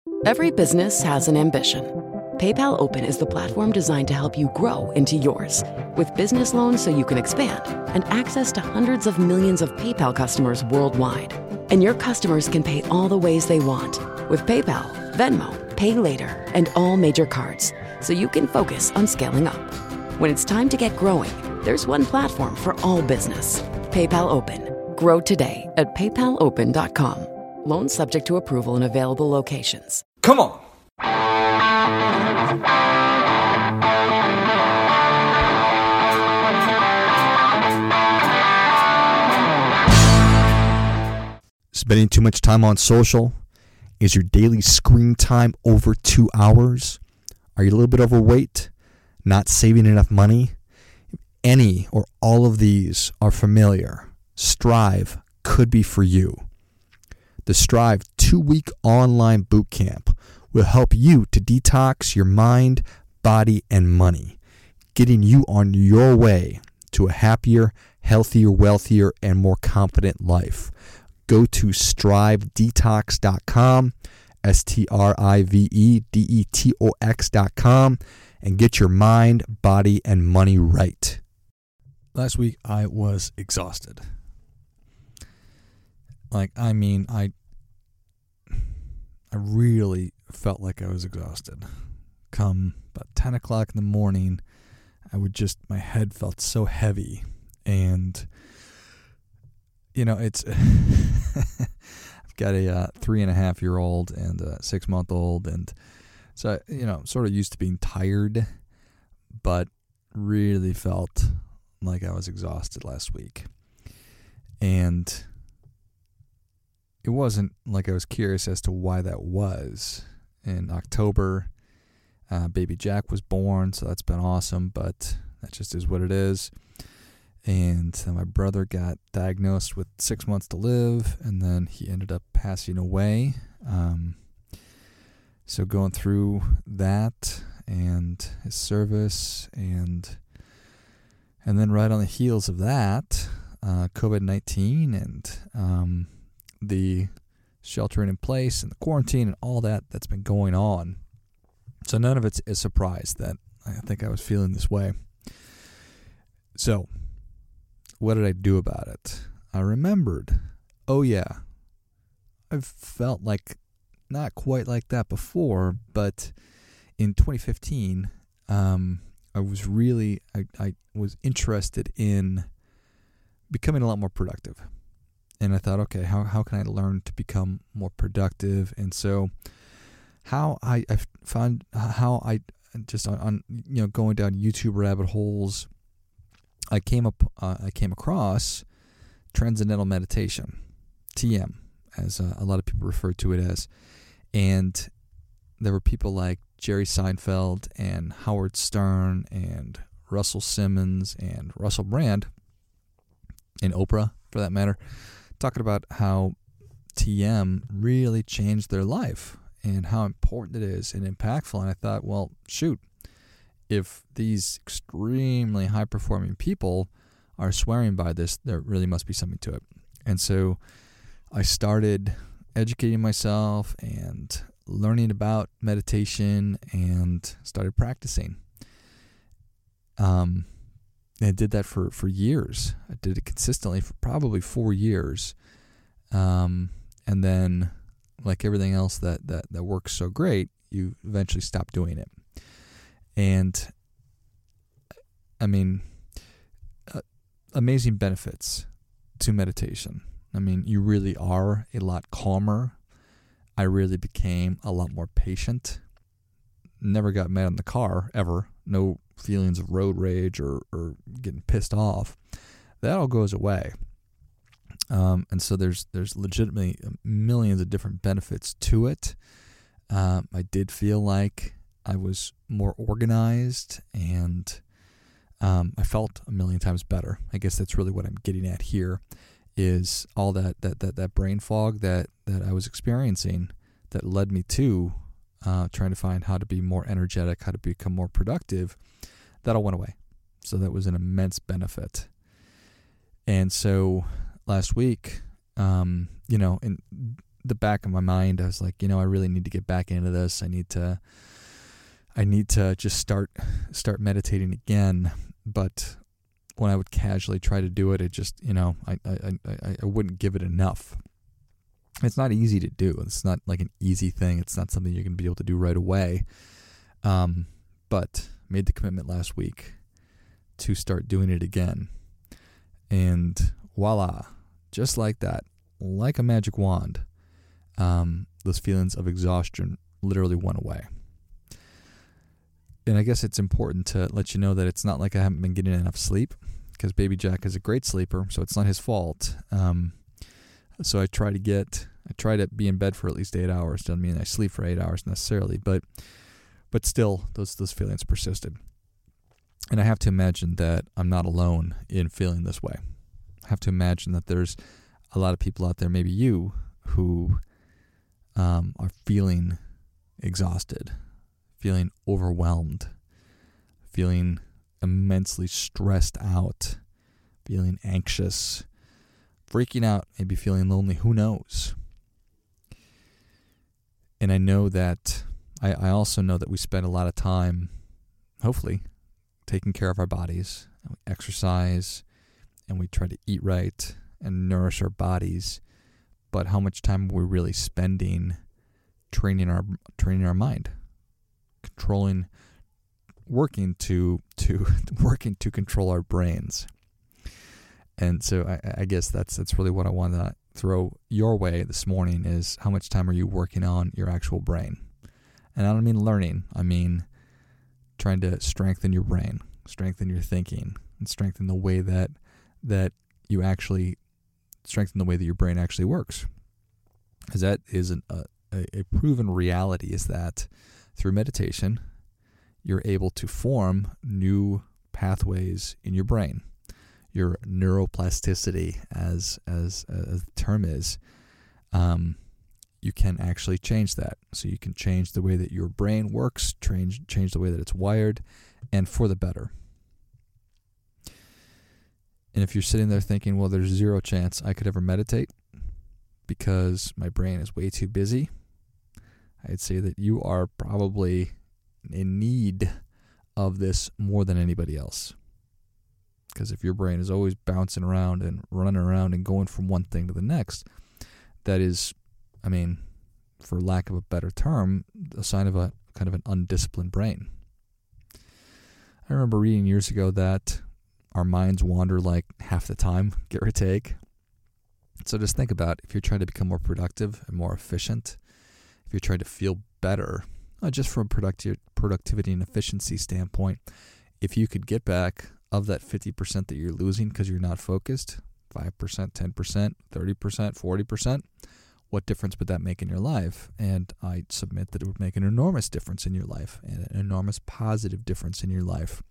Every business has an ambition. PayPal Open is the platform designed to help you grow into yours. With business loans so you can expand and access to hundreds of millions of PayPal customers worldwide. And your customers can pay all the ways they want with PayPal, Venmo, Pay Later, and all major cards, so you can focus on scaling up. When it's time to get growing, there's one platform for all business. PayPal Open. Grow today at paypalopen.com. Loans subject to approval in available locations. Come on. Spending too much time on social? Is your daily screen time over 2 hours? Are you a little bit overweight? Not saving enough money? If any or all of these are familiar, Strive could be for you. The Strive 2-week online bootcamp will help you to detox your mind, body, and money, getting you on your way to a happier, healthier, wealthier, and more confident life. Go to strivedetox.com, strivedetox.com, and get your mind, body, and money right. Last week, I was exhausted. I really felt like I was exhausted. Come about 10 o'clock in the morning, my head felt so heavy. And, it's, I've got a 3.5-year-old and a 6-month-old. And so, I'm sort of used to being tired, but really felt like I was exhausted last week. And it wasn't like I was curious as to why that was. In October, baby Jack was born, so that's been awesome, but that just is what it is. And then my brother got diagnosed with 6 months to live, and then he ended up passing away. So going through that and his service, and then right on the heels of that, COVID-19 and the sheltering in place and the quarantine and all that's been going on. So none of it's a surprise that I think I was feeling this way. So what did I do about it? I remembered, I've felt like not quite like that before, but in 2015, I was interested in becoming a lot more productive. And I thought, okay, how can I learn to become more productive? And so how I found how I just on going down YouTube rabbit holes, I came across Transcendental Meditation, TM, as a lot of people refer to it as. And there were people like Jerry Seinfeld and Howard Stern and Russell Simmons and Russell Brand, and Oprah for that matter, talking about how TM really changed their life and how important it is and impactful. And I thought, well, shoot, if these extremely high-performing people are swearing by this, there really must be something to it. And so I started educating myself and learning about meditation and started practicing. I did that for years. I did it consistently for probably 4 years. And then, like everything else that works so great, you eventually stop doing it. And, I mean, amazing benefits to meditation. I mean, you really are a lot calmer. I really became a lot more patient. Never got mad in the car, ever. No feelings of road rage or getting pissed off. That all goes away. And so there's legitimately millions of different benefits to it. I did feel like I was more organized, and I felt a million times better. I guess that's really what I'm getting at here, is all that brain fog that I was experiencing that led me to trying to find how to be more energetic, how to become more productive. That all went away. So that was an immense benefit. And so last week, and the back of my mind, I was like, I really need to get back into this. I need to just start meditating again. But when I would casually try to do it, it just, I wouldn't give it enough. It's not easy to do. It's not like an easy thing. It's not something you're going to be able to do right away. But made the commitment last week to start doing it again. And voila, just like that, like a magic wand, those feelings of exhaustion literally went away. And I guess it's important to let you know that it's not like I haven't been getting enough sleep, because Baby Jack is a great sleeper, so it's not his fault. So I try to be in bed for at least 8 hours. Doesn't mean I sleep for 8 hours necessarily, but still, those feelings persisted. And I have to imagine that I'm not alone in feeling this way. I have to imagine that there's a lot of people out there, maybe you, who are feeling exhausted, feeling overwhelmed, feeling immensely stressed out, feeling anxious, freaking out, maybe feeling lonely, who knows? And I know that, I also know that we spend a lot of time, hopefully, taking care of our bodies, and we exercise, and we try to eat right and nourish our bodies. But how much time are we really spending training our mind, working to control our brains? And so I guess that's really what I want to throw your way this morning is, how much time are you working on your actual brain? And I don't mean learning. I mean trying to strengthen your brain, strengthen your thinking, and strengthen the way that you actually strengthen the way that your brain actually works. Because that is a proven reality, is that through meditation, you're able to form new pathways in your brain. Your neuroplasticity, as the term is, you can actually change that. So you can change the way that your brain works, change the way that it's wired, and for the better. And if you're sitting there thinking, well, there's zero chance I could ever meditate because my brain is way too busy, I'd say that you are probably in need of this more than anybody else. Because if your brain is always bouncing around and running around and going from one thing to the next, that is, for lack of a better term, a sign of a kind of an undisciplined brain. I remember reading years ago that our minds wander like half the time, give or take. So just think about, if you're trying to become more productive and more efficient, if you're trying to feel better, not just from a productivity and efficiency standpoint, if you could get back of that 50% that you're losing because you're not focused, 5%, 10%, 30%, 40%, what difference would that make in your life? And I submit that it would make an enormous difference in your life, and an enormous positive difference in your life.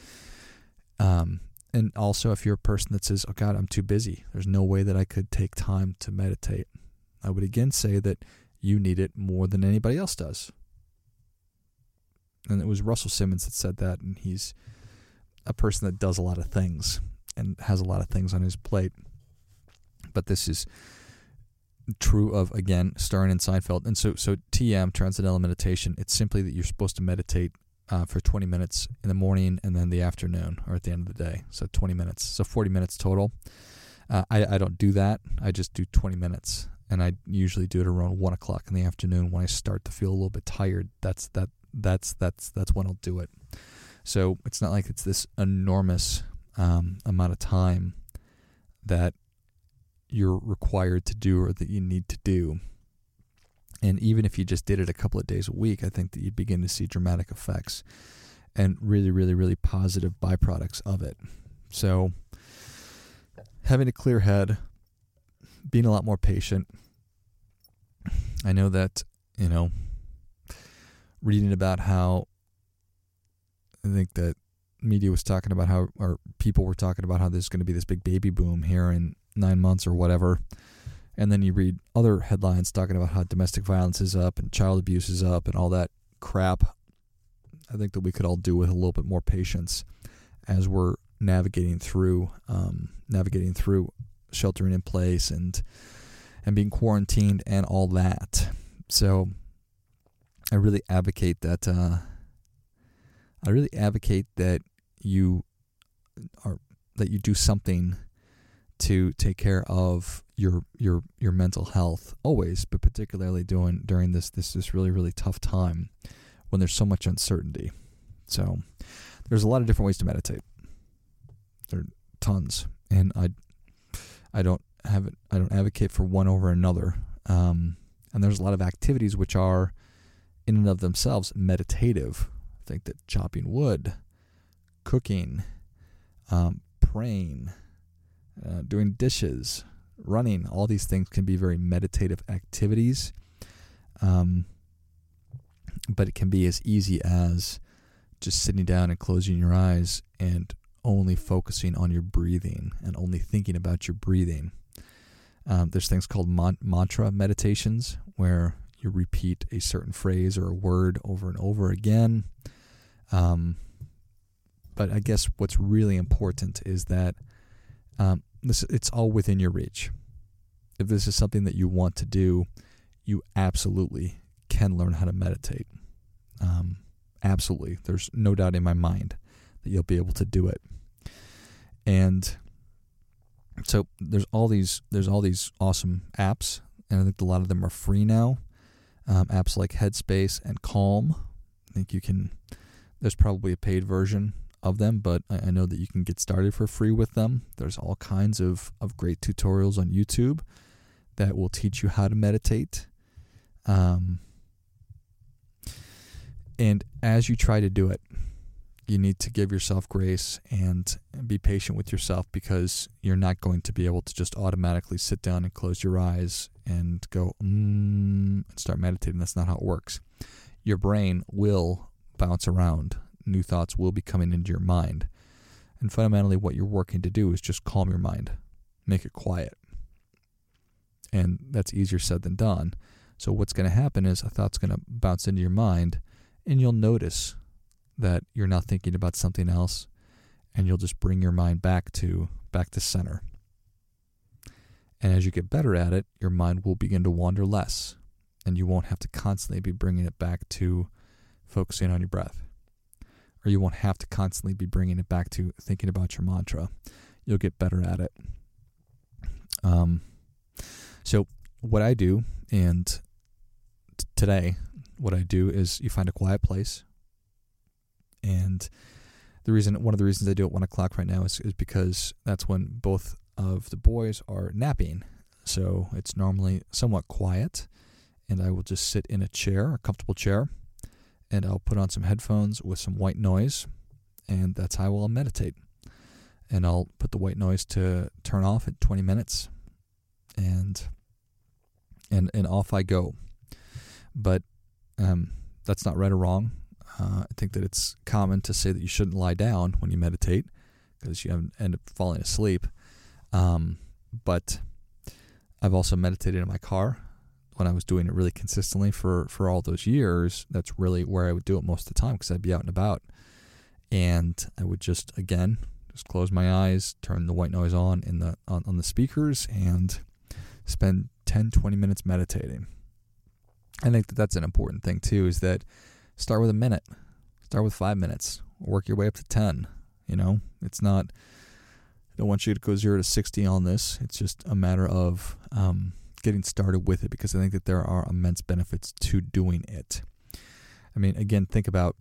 And also, if you're a person that says, oh God, I'm too busy, there's no way that I could take time to meditate, I would again say that you need it more than anybody else does. And it was Russell Simmons that said that, and he's a person that does a lot of things and has a lot of things on his plate. But this is true of, again, Stern and Seinfeld. And so TM, Transcendental Meditation, it's simply that you're supposed to meditate for 20 minutes in the morning and then the afternoon, or at the end of the day. So 20 minutes. So 40 minutes total. I don't do that. I just do 20 minutes. And I usually do it around 1 o'clock in the afternoon when I start to feel a little bit tired. That's when I'll do it. So it's not like it's this enormous amount of time that you're required to do or that you need to do. And even if you just did it a couple of days a week, I think that you'd begin to see dramatic effects and really, really, really positive byproducts of it. So having a clear head, being a lot more patient. I know that, reading about how, I think that media was talking about how, or people were talking about how there's going to be this big baby boom here in 9 months or whatever. And then you read other headlines talking about how domestic violence is up and child abuse is up and all that crap. I think that we could all do with a little bit more patience as we're navigating through sheltering in place and and being quarantined and all that. So I really advocate that. You do something to take care of your mental health always, but particularly during this really, really tough time when there's so much uncertainty. So there's a lot of different ways to meditate. There are tons, and I don't advocate for one over another. And there's a lot of activities which are in and of themselves meditative. I think that chopping wood, cooking, praying, doing dishes, running, all these things can be very meditative activities. But it can be as easy as just sitting down and closing your eyes and only focusing on your breathing and only thinking about your breathing. There's things called mantra meditations where you repeat a certain phrase or a word over and over again. But I guess what's really important is that it's all within your reach. If this is something that you want to do, you absolutely can learn how to meditate. Absolutely. There's no doubt in my mind that you'll be able to do it. And so there's all these awesome apps, and I think a lot of them are free now. Apps like Headspace and Calm. I think there's probably a paid version of them, but I know that you can get started for free with them. There's all kinds of great tutorials on YouTube that will teach you how to meditate. And as you try to do it, you need to give yourself grace and be patient with yourself, because you're not going to be able to just automatically sit down and close your eyes and go, and start meditating. That's not how it works. Your brain will bounce around. New thoughts will be coming into your mind. And fundamentally, what you're working to do is just calm your mind, make it quiet. And that's easier said than done. So what's going to happen is a thought's going to bounce into your mind, and you'll notice that you're not thinking about something else, and you'll just bring your mind back to center. And as you get better at it, your mind will begin to wander less, and you won't have to constantly be bringing it back to focusing on your breath. Or you won't have to constantly be bringing it back to thinking about your mantra. You'll get better at it. So what I do, and today, what I do is you find a quiet place. And one of the reasons I do it at 1 o'clock right now is because that's when both of the boys are napping. So it's normally somewhat quiet, and I will just sit in a comfortable chair, and I'll put on some headphones with some white noise, and that's how I'll meditate. And I'll put the white noise to turn off at 20 minutes, and off I go. But that's not right or wrong. I think that it's common to say that you shouldn't lie down when you meditate, because you end up falling asleep. But I've also meditated in my car when I was doing it really consistently for all those years. That's really where I would do it most of the time, because I'd be out and about. And I would just close my eyes, turn the white noise on on the speakers, and spend 10-20 minutes meditating. I think that that's an important thing too, is that start with a minute, start with 5 minutes, work your way up to 10. It's not, I don't want you to go 0 to 60 on this. It's just a matter of getting started with it, because I think that there are immense benefits to doing it. I mean, again, thinking about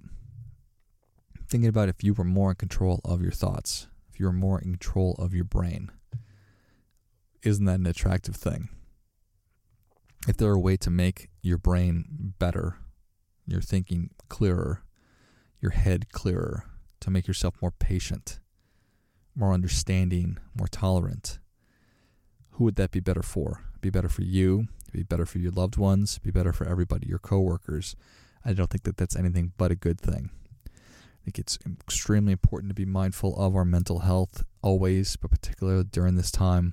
if you were more in control of your thoughts, if you were more in control of your brain. Isn't that an attractive thing? If there were a way to make your brain better, your thinking clearer, your head clearer, to make yourself more patient, more understanding, more tolerant, who would that be better for? It'd be better for you, it'd be better for your loved ones, it'd be better for everybody, your coworkers. I don't think that that's anything but a good thing. I think it's extremely important to be mindful of our mental health always, but particularly during this time.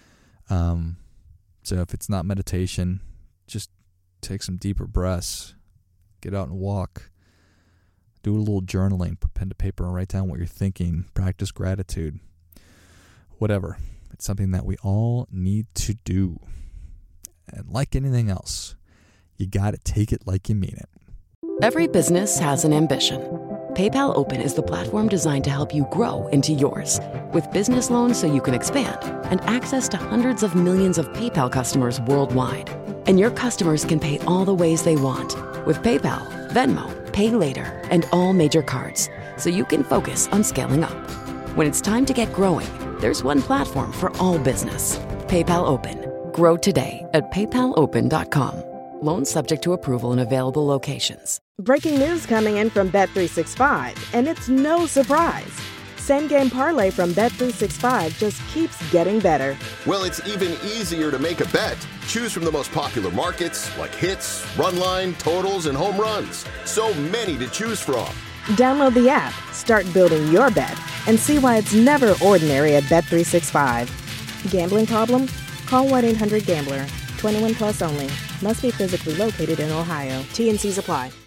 So if it's not meditation, just take some deeper breaths, get out and walk, do a little journaling, put pen to paper and write down what you're thinking, practice gratitude, whatever. It's something that we all need to do. And like anything else, you got to take it like you mean it. Every business has an ambition. PayPal Open is the platform designed to help you grow into yours. With business loans so you can expand and access to hundreds of millions of PayPal customers worldwide. And your customers can pay all the ways they want with PayPal, Venmo, Pay Later, and all major cards, so you can focus on scaling up. When it's time to get growing, there's one platform for all business. PayPal Open. Grow today at paypalopen.com. Loans subject to approval in available locations. Breaking news coming in from Bet365, and it's no surprise. Same Game Parlay from Bet365 just keeps getting better. Well, it's even easier to make a bet. Choose from the most popular markets like hits, run line, totals, and home runs. So many to choose from. Download the app, start building your bet, and see why it's never ordinary at Bet365. Gambling problem? Call 1-800-GAMBLER. 21 plus only. Must be physically located in Ohio. T&Cs apply.